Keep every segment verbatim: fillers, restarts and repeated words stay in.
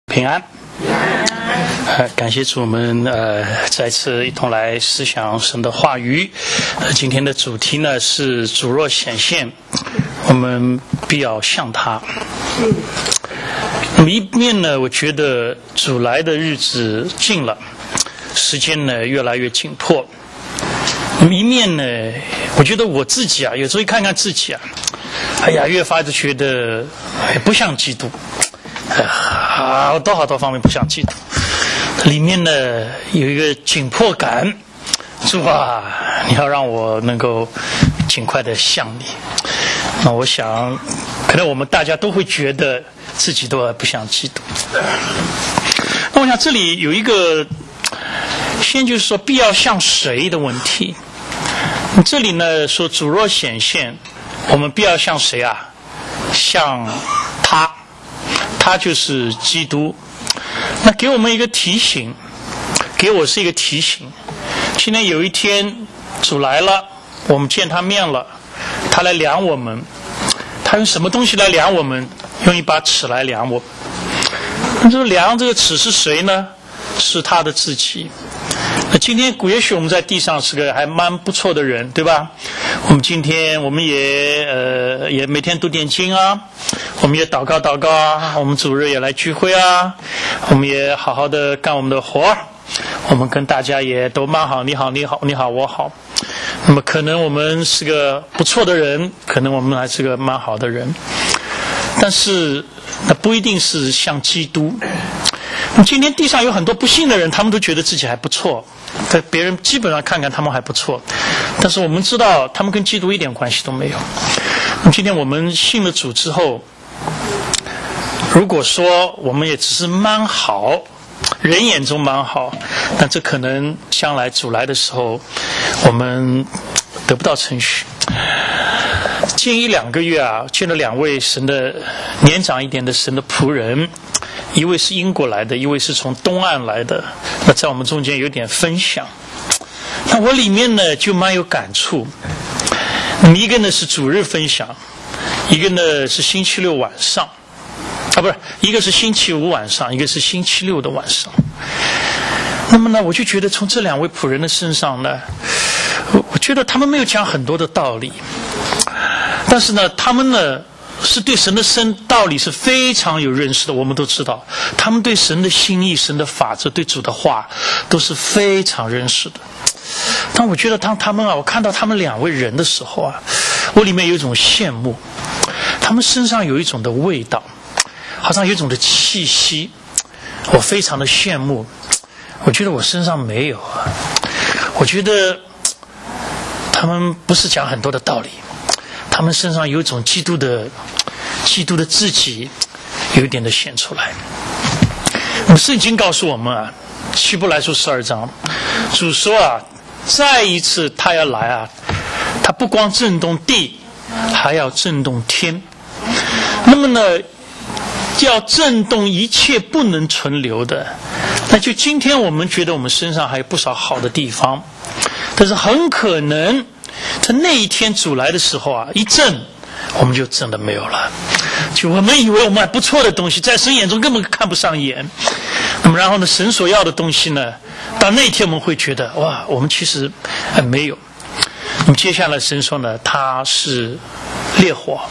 平安。呃，感谢主，我们呃再次一同来思想神的话语。呃，今天的主题呢是主若显现，我们必要向他。那么一面呢，我觉得主来的日子近了，时间呢越来越紧迫。那么一面呢，我觉得我自己啊，有时候一看看自己啊，哎呀，越发的觉得哎不像基督。好多好多方面不像基督，里面呢有一个紧迫感，主啊，你要让我能够尽快的像你。那我想可能我们大家都会觉得自己都不像基督。那我想这里有一个先就是说必要像谁的问题。这里呢说主若显现，我们必要像谁啊？像他，他就是基督。那给我们一个提醒，给我是一个提醒。今天有一天主来了，我们见他面了，他来量我们，他用什么东西来量我们？用一把尺来量我。那这个量这个尺是谁呢？是他的自己。那今天也许我们在地上是个还蛮不错的人，对吧？我们今天我们也呃也每天读点经啊，我们也祷告祷告啊，我们主日也来聚会啊，我们也好好的干我们的活，我们跟大家也都蛮好，你好你好你好我好。那么可能我们是个不错的人，可能我们还是个蛮好的人，但是那不一定是像基督。今天地上有很多不幸的人，他们都觉得自己还不错，但别人基本上看看他们还不错，但是我们知道他们跟基督一点关系都没有。今天我们信了主之后，如果说我们也只是蛮好，人眼中蛮好，但这可能将来主来的时候我们得不到称许。近一两个月啊，见了两位神的年长一点的神的仆人，一位是英国来的，一位是从东岸来的，那在我们中间有点分享。那我里面呢就蛮有感触。那么一个呢是主日分享，一个呢是星期六晚上啊，不是，一个是星期五晚上，一个是星期六的晚上。那么呢我就觉得从这两位仆人的身上呢，我觉得他们没有讲很多的道理，但是呢他们呢是对神的深道理是非常有认识的。我们都知道他们对神的心意、神的法则、对主的话都是非常认识的。但我觉得当他们啊，我看到他们两位人的时候啊，我里面有一种羡慕，他们身上有一种的味道，好像有一种的气息，我非常的羡慕。我觉得我身上没有啊，我觉得他们不是讲很多的道理，他们身上有一种基督的基督的自己有一点的显出来。那么圣经告诉我们啊，希伯来书十二章，主说啊，再一次他要来啊，他不光震动地，还要震动天。那么呢要震动一切不能存留的。那就今天我们觉得我们身上还有不少好的地方，但是很可能在那一天主来的时候啊，一震我们就真的没有了。就我们以为我们还不错的东西，在神眼中根本看不上眼。那么然后呢，神所要的东西呢，到那一天我们会觉得哇，我们其实还没有。那么接下来神说呢，他是烈火。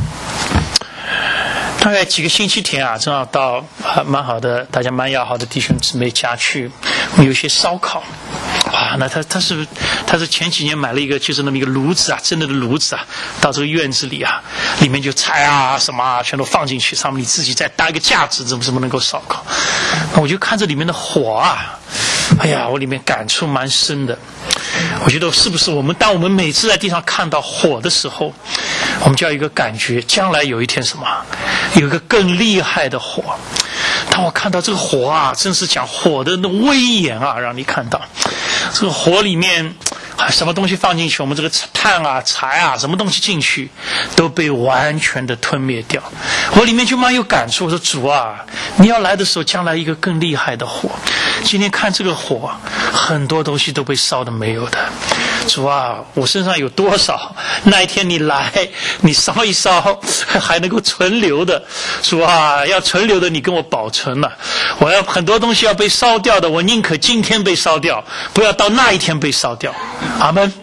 大概几个星期前啊，正好到啊蛮好的，大家蛮要好的弟兄姊妹家去，我们有些烧烤。哇，那他他是他是前几年买了一个就是那么一个炉子啊，真的的炉子啊，到这个院子里啊，里面就菜啊什么啊全都放进去，上面你自己再搭一个架子，怎么怎么能够烧烤？那我就看这里面的火啊，哎呀，我里面感触蛮深的。我觉得是不是我们当我们每次在地上看到火的时候，我们就要有一个感觉，将来有一天什么，有一个更厉害的火。当我看到这个火啊，真是讲火的那威严啊，让你看到这个火里面什么东西放进去，我们这个炭啊柴啊什么东西进去都被完全的吞灭掉。我里面就蛮有感触，我说主啊，你要来的时候将来一个更厉害的火。今天看这个火，很多东西都被烧的没有的。 主啊，我身上有多少？那一天你来，你烧一烧，还能够存留的。主啊，要存留的你跟我保存了。我要很多东西要被烧掉的，我宁可今天被烧掉，不要到那一天被烧掉。阿们。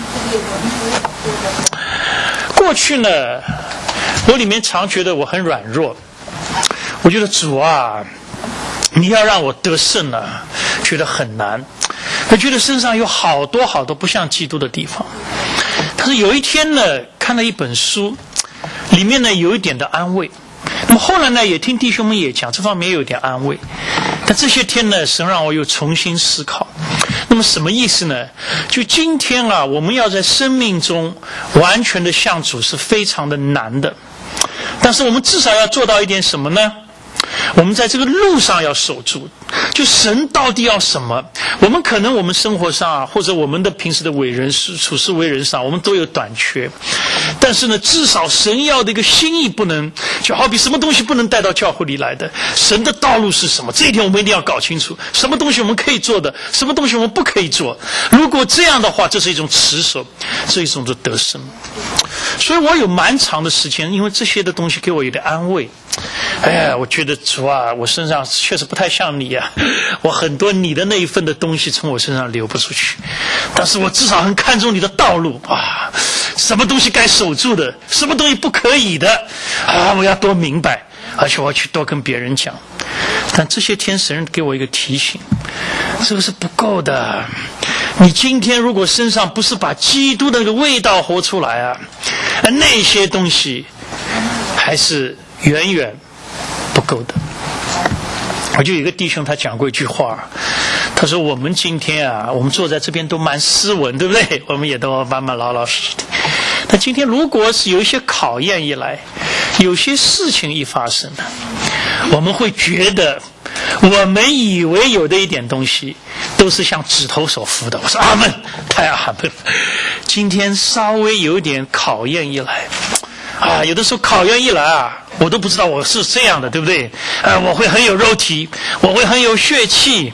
过去呢，我里面常觉得我很软弱，我觉得主啊，你要让我得胜啊，觉得很难。我觉得身上有好多好多不像基督的地方。但是有一天呢，看了一本书，里面呢有一点的安慰。那么后来呢，也听弟兄们也讲，这方面也有点安慰。但这些天呢，神让我又重新思考。那么什么意思呢？就今天啊，我们要在生命中完全的向主是非常的难的。但是我们至少要做到一点什么呢？我们在这个路上要守住，就神到底要什么？我们可能我们生活上啊，或者我们的平时的为人事处事为人上，我们都有短缺。但是呢，至少神要的一个心意不能，就好比什么东西不能带到教会里来的，神的道路是什么？这一点我们一定要搞清楚。什么东西我们可以做的，什么东西我们不可以做。如果这样的话，这是一种持守，是一种的得胜。所以我有蛮长的时间，因为这些的东西给我有点安慰。哎呀，我觉得主啊，我身上确实不太像你啊，我很多你的那一份的东西从我身上流不出去，但是我至少很看重你的道路啊，什么东西该守住的，什么东西不可以的啊，我要多明白，而且我要去多跟别人讲。但这些天神给我一个提醒，这个是不够的。你今天如果身上不是把基督的那个味道活出来啊，那些东西还是远远不够的。我就有一个弟兄他讲过一句话，他说我们今天啊，我们坐在这边都蛮斯文，对不对？我们也都慢慢老老实实的。但今天如果是有一些考验一来，有些事情一发生了，我们会觉得我们以为有的一点东西都是像指头所服的。我说阿们，太阿们。今天稍微有一点考验一来啊，有的时候考验一来啊，我都不知道我是这样的，对不对？呃，我会很有肉体，我会很有血气。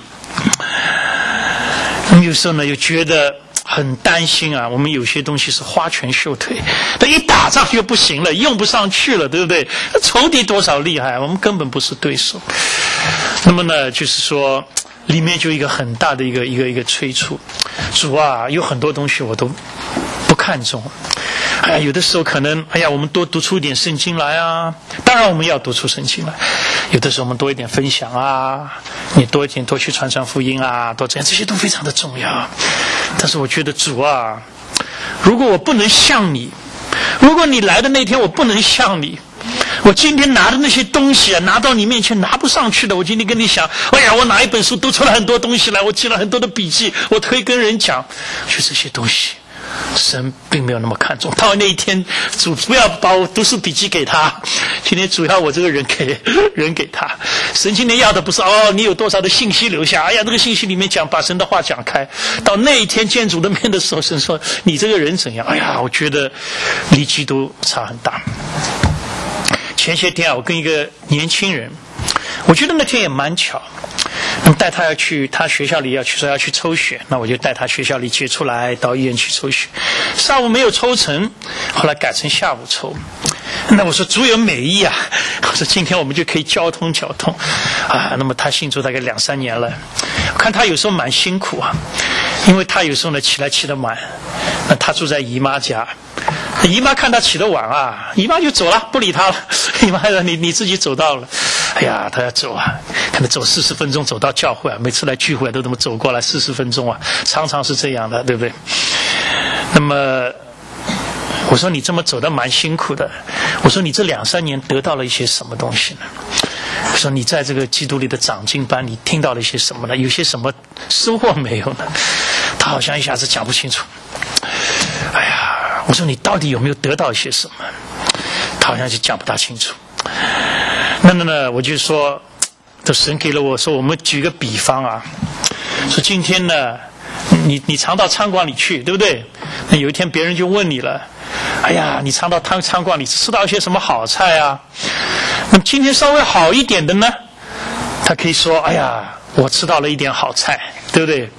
有时候呢，又觉得很担心啊，我们有些东西是花拳绣腿，但一打仗又不行了，用不上去了，对不对？仇敌多少厉害，我们根本不是对手。那么呢，就是说里面就一个很大的一个一个一个催促，主啊，有很多东西我都不看重。哎呀，有的时候可能，哎呀，我们多读出一点圣经来啊，当然我们要读出圣经来。有的时候我们多一点分享啊，你多一点多去传传福音啊，多这样，这些都非常的重要。但是我觉得主啊，如果我不能像你，如果你来的那天我不能像你，我今天拿的那些东西啊，拿到你面前拿不上去的。我今天跟你想，哎呀，我拿一本书读出了很多东西来，我记了很多的笔记，我可以跟人讲，就这些东西神并没有那么看重。到那一天主不要把我读书笔记给他，今天主要我这个人给人给他。神今天要的不是哦你有多少的信息留下，哎呀这个信息里面讲把神的话讲开。到那一天见主的面的时候，神说你这个人怎样，哎呀我觉得离基督差很大。前些天啊，我跟一个年轻人，我觉得那天也蛮巧，那么带他要去，他学校里要去说要去抽血，那我就带他学校里接出来到医院去抽血。上午没有抽成，后来改成下午抽。那我说主有美意啊，我说今天我们就可以交通交通啊。那么他信主大概两三年了，我看他有时候蛮辛苦啊，因为他有时候呢起来起得晚，那他住在姨妈家。姨妈看他起得晚啊，姨妈就走了，不理他了。姨妈说你你自己走到了，哎呀，他要走啊，可能走四十分钟走到教会啊，每次来聚会都这么走过来四十分钟啊，常常是这样的，对不对？那么我说你这么走得蛮辛苦的，我说你这两三年得到了一些什么东西呢？我说你在这个基督里的长进班，你听到了一些什么呢？有些什么收获没有呢？他好像一下子讲不清楚。哎呀，我说你到底有没有得到一些什么？他好像就讲不大清楚。那那呢，我就说，这神给了我说，我们举个比方啊，说今天呢，你你常到餐馆里去，对不对？那有一天别人就问你了，哎呀，你常到餐餐馆里吃到一些什么好菜啊？那么今天稍微好一点的呢，他可以说，哎呀，我吃到了一点好菜，对不对？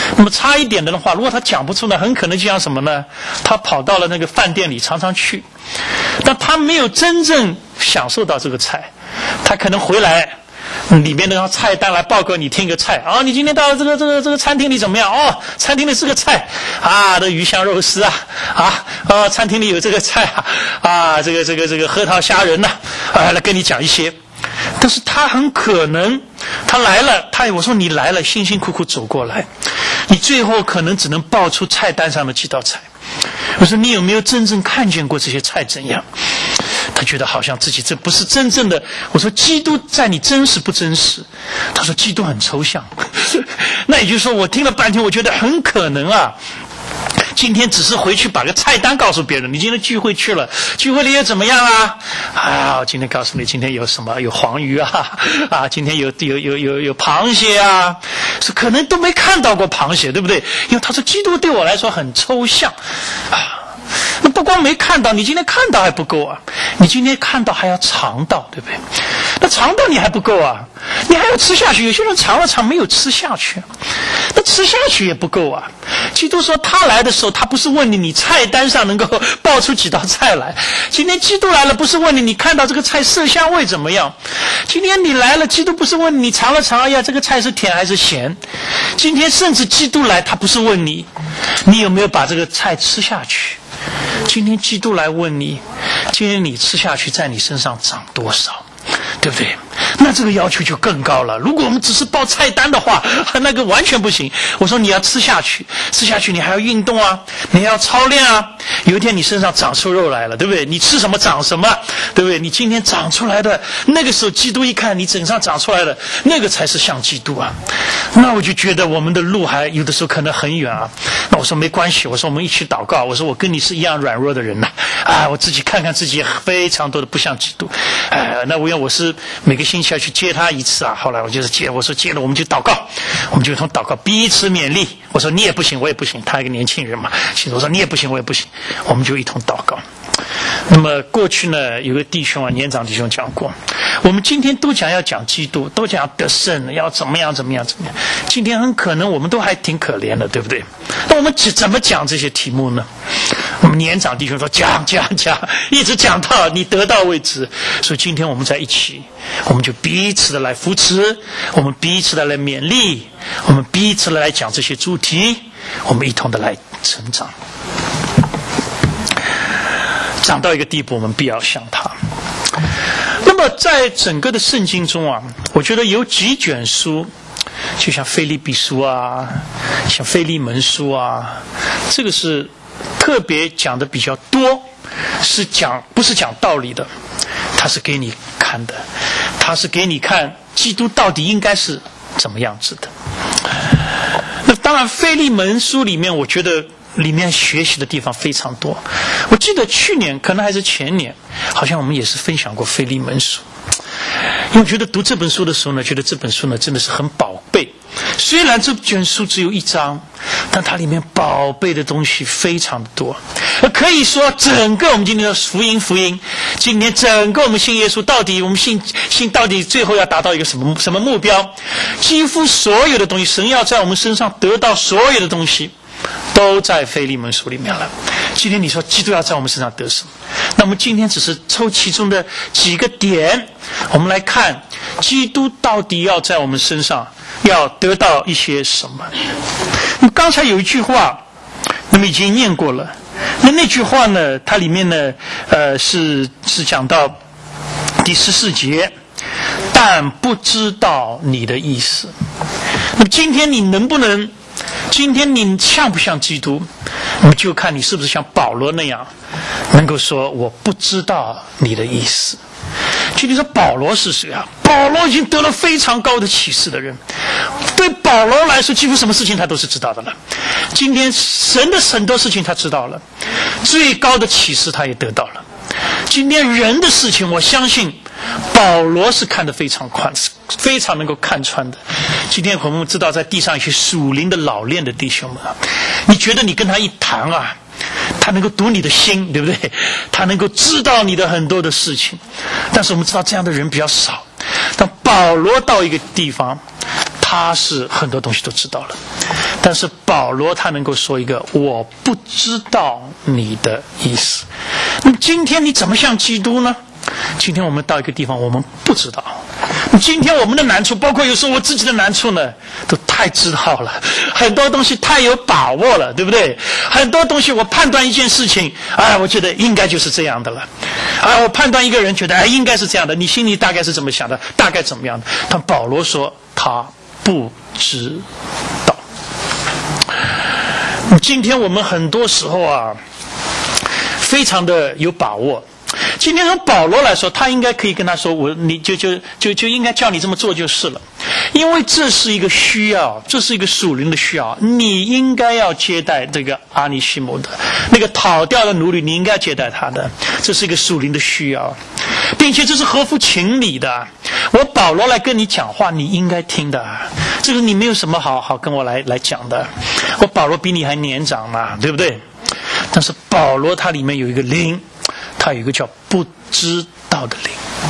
那么差一点的话，如果他讲不出来，很可能就像什么呢？他跑到了那个饭店里常常去，但他没有真正享受到这个菜，他可能回来。里面那张菜单来报告你听一个菜啊，你今天到了这个这个这个餐厅里怎么样？哦，餐厅里是个菜啊，这鱼香肉丝啊啊啊，餐厅里有这个菜啊啊，这个这个这个核桃虾仁呐 啊, 啊，来跟你讲一些。但是他很可能他来了，他我说你来了，辛辛苦苦走过来，你最后可能只能报出菜单上的几道菜。我说你有没有真正看见过这些菜怎样？他觉得好像自己这不是真正的。我说基督在你真实不真实？他说基督很抽象。那也就是说我听了半天，我觉得很可能啊，今天只是回去把个菜单告诉别人，你今天聚会去了，聚会里也怎么样啊？啊，今天告诉你今天有什么，有黄鱼啊，啊，今天有有有有有螃蟹啊，是可能都没看到过螃蟹，对不对？因为他说基督对我来说很抽象啊。那不光没看到，你今天看到还不够啊，你今天看到还要尝到，对不对？那尝到你还不够啊，你还要吃下去。有些人尝了尝没有吃下去，那吃下去也不够啊。基督说他来的时候，他不是问你你菜单上能够报出几道菜来。今天基督来了，不是问你你看到这个菜色香味怎么样。今天你来了，基督不是问你你尝了尝，哎呀这个菜是甜还是咸。今天甚至基督来，他不是问你你有没有把这个菜吃下去。今天基督来问你，今天你吃下去在你身上长多少，对不对？那这个要求就更高了。如果我们只是报菜单的话，那个完全不行。我说你要吃下去，吃下去你还要运动啊，你还要操练啊。有一天你身上长出肉来了，对不对？你吃什么长什么，对不对？你今天长出来的，那个时候基督一看你身上长出来的，那个才是像基督啊。那我就觉得我们的路还有的时候可能很远啊。那我说没关系，我说我们一起祷告。我说我跟你是一样软弱的人呐、啊，啊，我自己看看自己非常多的不像基督，哎、呃，那我因为我是每个星期要去接他一次啊。后来我就是接，我说接了我们就祷告，我们就从祷告彼此勉励。我说你也不行，我也不行，他一个年轻人嘛，其实我说你也不行，我也不行，我们就一同祷告。那么过去呢，有个弟兄啊，年长弟兄讲过，我们今天都讲要讲基督，都讲得胜，要怎么样怎么样怎么样。今天很可能我们都还挺可怜的，对不对？那我们怎么讲这些题目呢？我们年长弟兄说讲讲讲，一直讲到你得到为止。所以今天我们在一起，我们就彼此的来扶持，我们彼此的来勉励，我们彼此的来讲这些主题，我们一同的来成长。长到一个地步，我们必要像他。那么在整个的圣经中啊，我觉得有几卷书，就像腓立比书啊，像腓利门书啊，这个是特别讲的比较多，是讲不是讲道理的，它是给你看的，它是给你看基督到底应该是怎么样子的。那当然腓利门书里面我觉得里面学习的地方非常多。我记得去年可能还是前年，好像我们也是分享过腓利门书。因为我觉得读这本书的时候呢，觉得这本书呢真的是很宝贝。虽然这卷书只有一章，但它里面宝贝的东西非常的多。可以说整个我们今天的福音福音，今天整个我们信耶稣，到底我们信信到底最后要达到一个什么什么目标？几乎所有的东西，神要在我们身上得到所有的东西，都在腓利门书里面了。今天你说基督要在我们身上得什么？那么今天只是抽其中的几个点，我们来看基督到底要在我们身上要得到一些什么。那么刚才有一句话，那么已经念过了。那那句话呢，它里面呢，呃，是是讲到第十四节，但不知道你的意思。那么今天你能不能？今天你像不像基督？那么就看你是不是像保罗那样，能够说我不知道你的意思。就你说保罗是谁啊？保罗已经得了非常高的启示的人，对保罗来说，几乎什么事情他都是知道的了。今天神的很多事情他知道了，最高的启示他也得到了。今天人的事情，我相信保罗是看得非常宽，非常能够看穿的。今天我们知道，在地上一些属灵的老练的弟兄们，你觉得你跟他一谈啊，他能够读你的心，对不对？他能够知道你的很多的事情。但是我们知道这样的人比较少。但保罗到一个地方，他他是很多东西都知道了，但是保罗他能够说一个我不知道你的意思。那么今天你怎么像基督呢？今天我们到一个地方我们不知道，今天我们的难处，包括有时候我自己的难处呢，都太知道了，很多东西太有把握了，对不对？很多东西我判断一件事情，哎，我觉得应该就是这样的了。啊，我判断一个人，觉得哎应该是这样的，你心里大概是怎么想的，大概怎么样的？但保罗说他不知道。今天我们很多时候啊，非常的有把握。今天从保罗来说，他应该可以跟他说，我你就就就就应该叫你这么做就是了，因为这是一个需要，这是一个属灵的需要，你应该要接待这个阿尼西姆的那个逃掉的奴隶，你应该接待他的，这是一个属灵的需要，并且这是合乎情理的。我保罗来跟你讲话，你应该听的，这个你没有什么好好跟我来来讲的。我保罗比你还年长嘛，对不对？但是保罗他里面有一个灵，他有一个叫不知道的灵。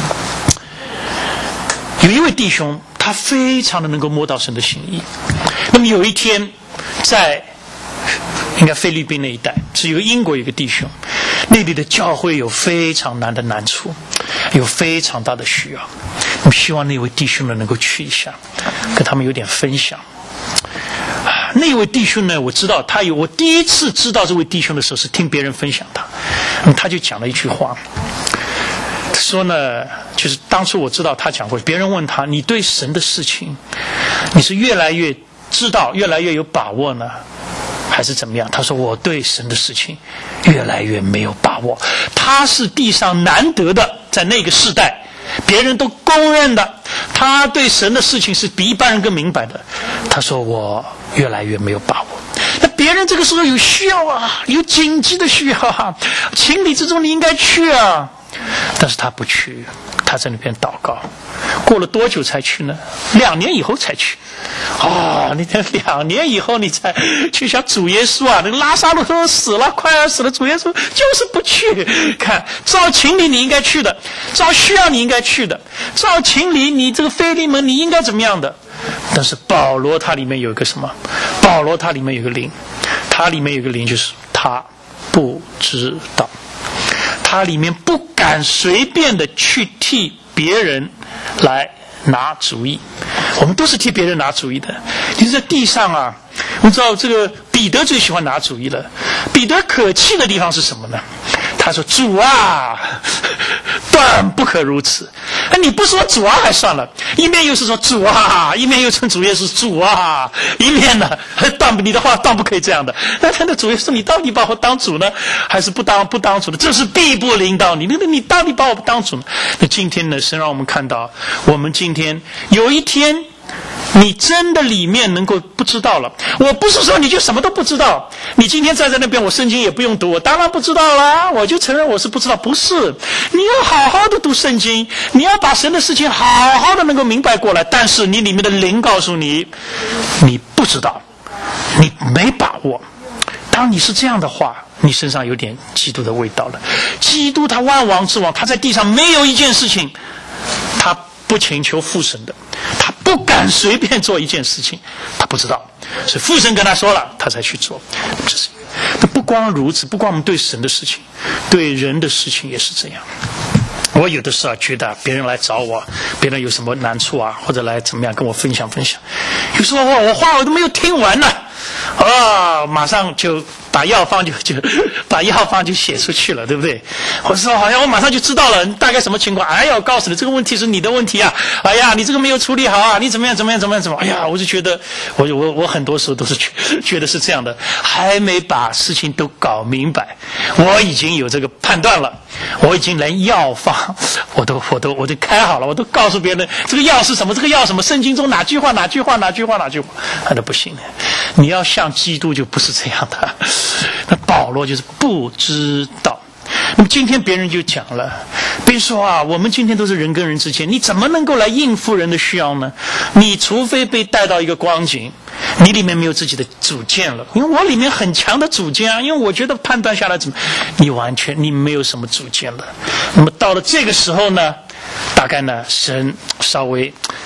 有一位弟兄，他非常的能够摸到神的心意。那么有一天，在应该菲律宾那一带，是有英国有一个弟兄，那里的教会有非常难的难处，有非常大的需要。我希望那位弟兄呢能够去一下，跟他们有点分享。那位弟兄呢，我知道他有，我第一次知道这位弟兄的时候是听别人分享他，嗯、他就讲了一句话，他说呢，就是当初我知道他讲过，别人问他，你对神的事情，你是越来越知道，越来越有把握呢，还是怎么样？他说我对神的事情越来越没有把握，他是地上难得的，在那个世代别人都公认的，他对神的事情是比一般人更明白的。他说我越来越没有把握。那别人这个时候有需要啊，有紧急的需要啊，情理之中你应该去啊，但是他不去，他在那边祷告。过了多久才去呢？两年以后才去。哦，你看两年以后你才去想主耶稣啊，那个拉撒路都死了，快要死了，主耶稣就是不去。看，照情理你应该去的，照需要你应该去的，照情理你这个腓利门你应该怎么样的。但是保罗他里面有一个什么？保罗他里面有个灵，他里面有个灵，就是他不知道，他里面不敢随便的去替别人来拿主意。我们都是替别人拿主意的。你在地上啊，我们知道这个彼得最喜欢拿主意了。彼得可气的地方是什么呢？他说主啊，断不可如此。你不说主啊还算了，一面又是说主啊，一面又称主耶稣主啊，一面呢断你的话断不可以这样的。那他的主耶稣，你到底把我当主呢，还是不当不当主呢？这是必不临到你，那你到底把我当主呢？那今天呢，神让我们看到，我们今天有一天你真的里面能够不知道了。我不是说你就什么都不知道，你今天站在那边，我圣经也不用读，我当然不知道啦，我就承认我是不知道。不是，你要好好的读圣经，你要把神的事情好好的能够明白过来，但是你里面的灵告诉你，你不知道，你没把握。当你是这样的话，你身上有点基督的味道了。基督他万王之王，他在地上没有一件事情他不请求父神的，他不敢随便做一件事情，他不知道，所以父神跟他说了，他才去做。这是不光如此，不光我们对神的事情，对人的事情也是这样。我有的时候觉得别人来找我，别人有什么难处啊，或者来怎么样跟我分享分享，有时候我我话我都没有听完呢，啊，马上就把药方就就把药方就写出去了，对不对？我说好像我马上就知道了大概什么情况。哎呀，我告诉你，这个问题是你的问题啊！哎呀，你这个没有处理好啊！你怎么样怎么样怎么样怎么样？哎呀，我就觉得我我我很多时候都是觉觉得是这样的，还没把事情都搞明白，我已经有这个判断了，我已经连药方我都我都我都开好了，我都告诉别人这个药是什么，这个药什么，圣经中哪句话哪句话哪句话哪句话，那都不行的。你要像基督就不是这样的。那保罗就是不知道。那么今天别人就讲了，别人说啊，我们今天都是人跟人之间，你怎么能够来应付人的需要呢？你除非被带到一个光景，你里面没有自己的主见了。因为我里面很强的主见啊，因为我觉得判断下来怎么，你完全你没有什么主见了。那么到了这个时候呢，大概呢神稍微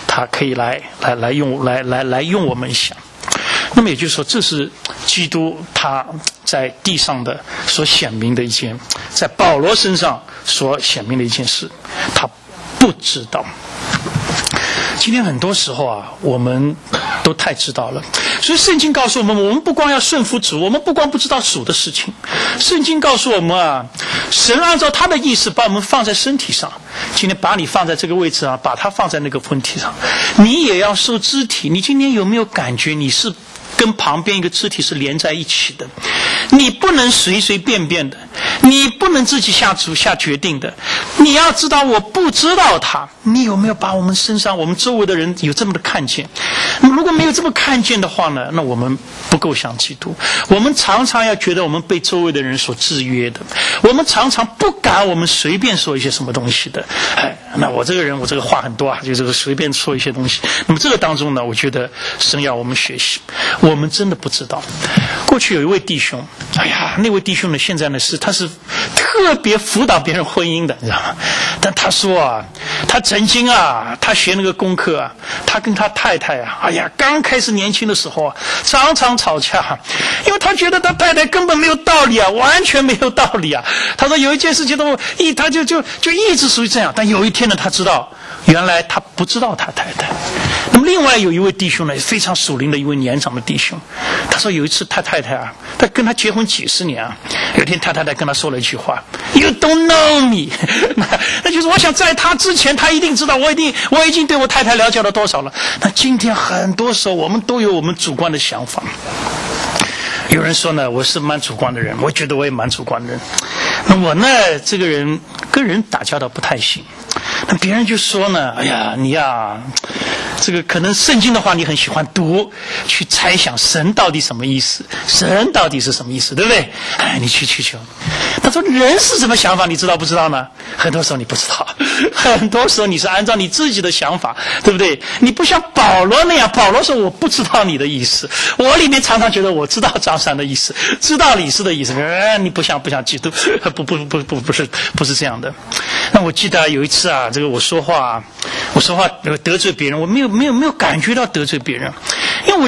他可以来来来用来来来用我们想。那么也就是说，这是基督他在地上的所显明的一件，在保罗身上所显明的一件事，他不知道。今天很多时候啊，我们都太知道了，所以圣经告诉我们，我们不光要顺服主，我们不光不知道主的事情。圣经告诉我们啊，神按照他的意思把我们放在身体上，今天把你放在这个位置啊，把它放在那个身体上，你也要受肢体。你今天有没有感觉你是跟旁边一个肢体是连在一起的？你不能随随便便的，你不能自己下主下决定的。你要知道，我不知道他。你有没有把我们身上、我们周围的人有这么的看见？如果没有这么看见的话呢，那我们不够像基督。我们常常要觉得我们被周围的人所制约的，我们常常不敢我们随便说一些什么东西的。哎，那我这个人，我这个话很多啊，就这个随便说一些东西。那么这个当中呢，我觉得神要我们学习，我们真的不知道。过去有一位弟兄，哎呀，那位弟兄呢，现在呢是他是特别辅导别人婚姻的，你知道吗？但他说啊，他曾经啊，他学那个功课啊，他跟他太太啊，哎呀，刚开始年轻的时候啊，常常吵架，因为他觉得他太太根本没有道理啊，完全没有道理啊。他说有一件事情都一，他就就就一直属于这样。但有一天呢，他知道原来他不知道他太太。那么另外有一位弟兄呢，非常属灵的一位年长的弟兄，他说有一次他太太啊，他跟他结婚几十年啊，有一天他太太跟他说了一句话 ，You don't know me 那, 那就是我想在他之前，他一定知道我一定我已经对我太太了解了多少了。那今天很多时候我们都有我们主观的想法。有人说呢，我是蛮主观的人，我觉得我也蛮主观的人。那我呢，这个人跟人打交道不太行。那别人就说呢，哎呀，你呀，这个可能圣经的话你很喜欢读，去猜想神到底什么意思，神到底是什么意思，对不对？哎，你去去去。他说人是什么想法，你知道不知道呢？很多时候你不知道，很多时候你是按照你自己的想法，对不对？你不像保罗那样，保罗说我不知道你的意思，我里面常常觉得我知道张三的意思，知道李斯的意思。呃，你不像不像基督，不不不不不是不是这样的。那我记得有一次啊，这个我说话，我说话得罪别人，我没有没有没有感觉到得罪别人。